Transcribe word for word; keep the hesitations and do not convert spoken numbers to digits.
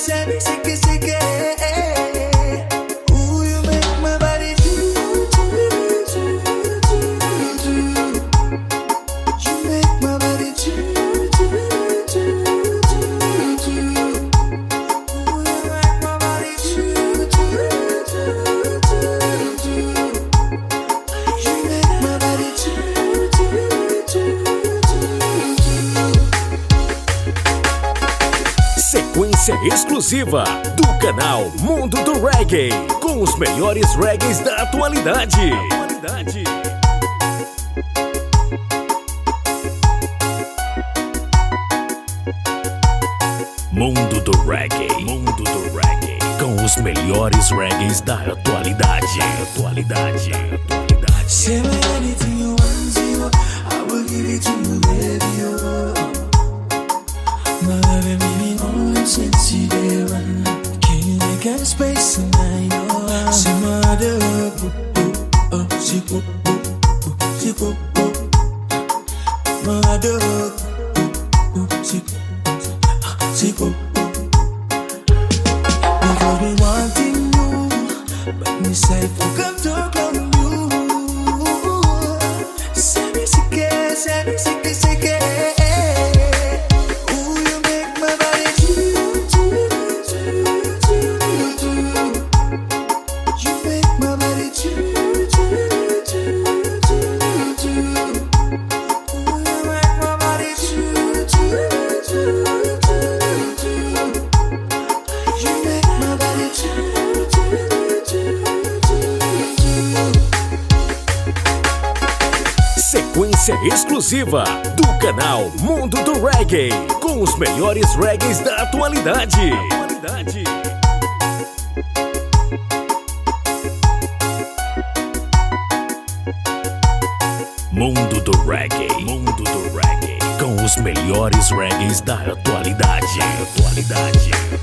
sabe, sei que, sei que. Ooh, you make my body do, do, do, do, do. You make my body do, do, do, do, do. Ooh, you make my body do, do, do, do, do. You make my body do, do, do, do, do. Sequência exclusiva do canal Mundo do Reggae, com os melhores reggaes da atualidade. Mundo do Reggae, Mundo do Reggae, com os melhores reggaes da atualidade. Atualidade, atualidade. Say me anything you want, zero, I will give it to you, baby, oh. My love, baby, oh, since you there, can you make a space in my door? Say my other, oh, oh, she go, oh, oh, she go, oh. My other, oh, oh, she go, oh, she go, oh. Because we wanting you, but me say forget to call you. Sabe se quer, sabe se quer, se quer. Ooh, you make my body do, do, do, do, do. You make my body do, do, do, do, do. Ooh, you make my body do, do, do, do, do. You make my body do, do, do, do, do. Sequência exclusiva do canal Mundo do Reggae, com os melhores reggaes da atualidade. Mundo do Reggae, Mundo do Reggae, com os melhores reggaes da atualidade. Atualidade.